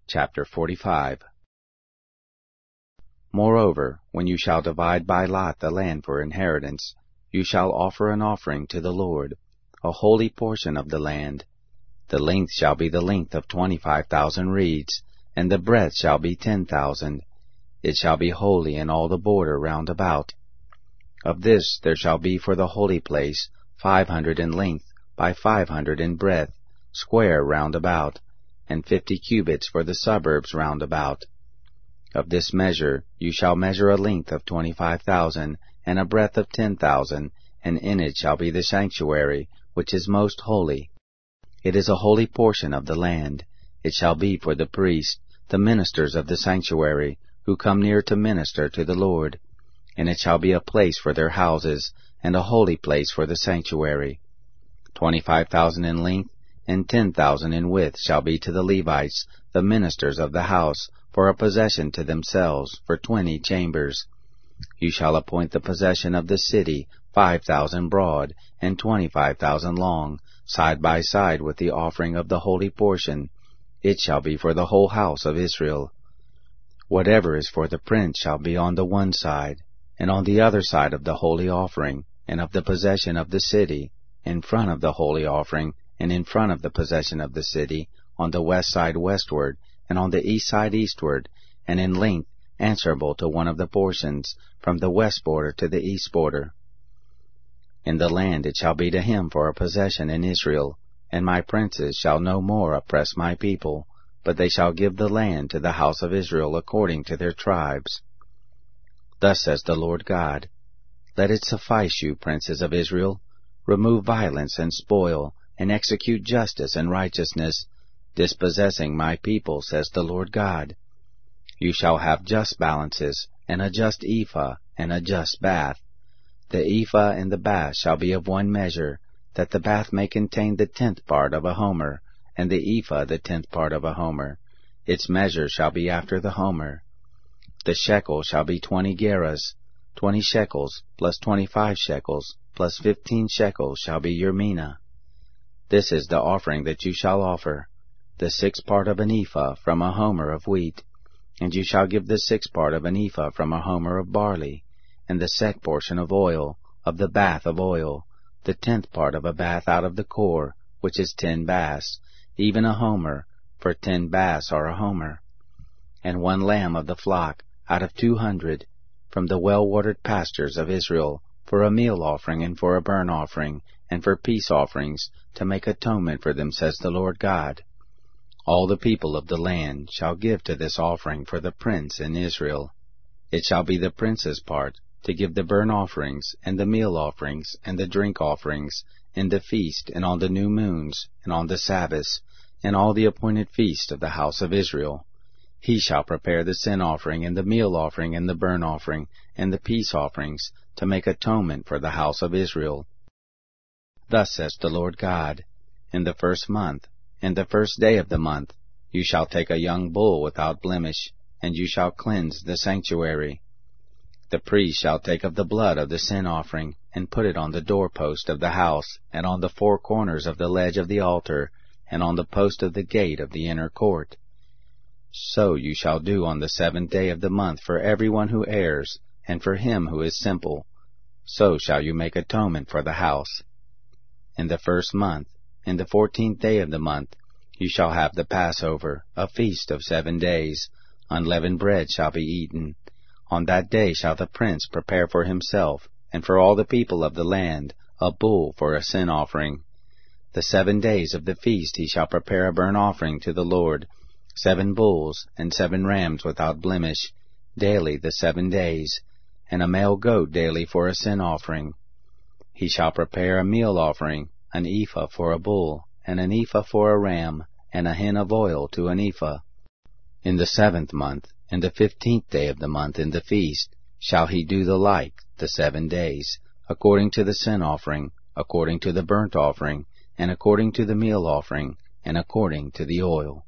Chapter 45. Moreover, when you shall divide by lot the land for inheritance, you shall offer an offering to the Lord, a holy portion of the land. The length shall be the length of 25,000 reeds, and the breadth shall be 10,000. It shall be holy in all the border round about. Of this there shall be for the holy place 500 in length by 500 in breadth, square round about, and 50 cubits for the suburbs round about. Of this measure you shall measure a length of 25,000, and a breadth of 10,000, and in it shall be the sanctuary, which is most holy. It is a holy portion of the land. It shall be for the priests, the ministers of the sanctuary, who come near to minister to the Lord. And it shall be a place for their houses, and a holy place for the sanctuary. 25,000 in length, and 10,000 in width shall be to the Levites, the ministers of the house, for a possession to themselves, for 20 chambers. You shall appoint the possession of the city 5,000 broad, and 25,000 long, side by side with the offering of the holy portion. It shall be for the whole house of Israel. Whatever is for the prince shall be on the one side, and on the other side of the holy offering, and of the possession of the city, in front of the holy offering, and in front of the possession of the city, on the west side westward, and on the east side eastward, and in length answerable to one of the portions, from the west border to the east border. In the land it shall be to him for a possession in Israel, and my princes shall no more oppress my people, but they shall give the land to the house of Israel according to their tribes. Thus says the Lord God, Let it suffice you, princes of Israel. Remove violence and spoil, and execute justice and righteousness, dispossessing my people, says the Lord God. You shall have just balances, and a just ephah, and a just bath. The ephah and the bath shall be of one measure, that the bath may contain the 10th part of a homer, and the ephah the 10th part of a homer. Its measure shall be after the homer. The shekel shall be 20 gerahs. 20 shekels, plus 25 shekels, plus 15 shekels shall be your mina. This is the offering that you shall offer, the 6th part of an ephah from a homer of wheat, and you shall give the 6th part of an ephah from a homer of barley, and the set portion of oil, of the bath of oil, the 10th part of a bath out of the core, which is 10 baths, even a homer, for 10 baths are a homer. And 1 lamb of the flock, out of 200, from the well-watered pastures of Israel, for a meal offering and for a burnt offering, and for peace offerings, to make atonement for them, says the Lord God. All the people of the land shall give to this offering for the prince in Israel. It shall be the prince's part, to give the burnt offerings, and the meal offerings, and the drink offerings, in the feast, and on the new moons, and on the Sabbaths, and all the appointed feasts of the house of Israel. He shall prepare the sin offering, and the meal offering, and the burnt offering, and the peace offerings, to make atonement for the house of Israel. Thus says the Lord God, In the 1st month, in the 1st day of the month, you shall take a young bull without blemish, and you shall cleanse the sanctuary. The priest shall take of the blood of the sin offering, and put it on the doorpost of the house, and on the 4 corners of the ledge of the altar, and on the post of the gate of the inner court. So you shall do on the 7th day of the month for everyone who errs, and for him who is simple. So shall you make atonement for the house. In the 1st month, in the 14th day of the month, you shall have the Passover, a feast of 7 days. Unleavened bread shall be eaten. On that day shall the prince prepare for himself, and for all the people of the land, a bull for a sin offering. The 7 days of the feast he shall prepare a burnt offering to the Lord, 7 bulls, and 7 rams without blemish, daily the 7 days, and a male goat daily for a sin offering. He shall prepare a meal offering, an ephah for a bull, and an ephah for a ram, and a hin of oil to an ephah. In the 7th month, in the 15th day of the month in the feast, shall he do the like the 7 days, according to the sin offering, according to the burnt offering, and according to the meal offering, and according to the oil.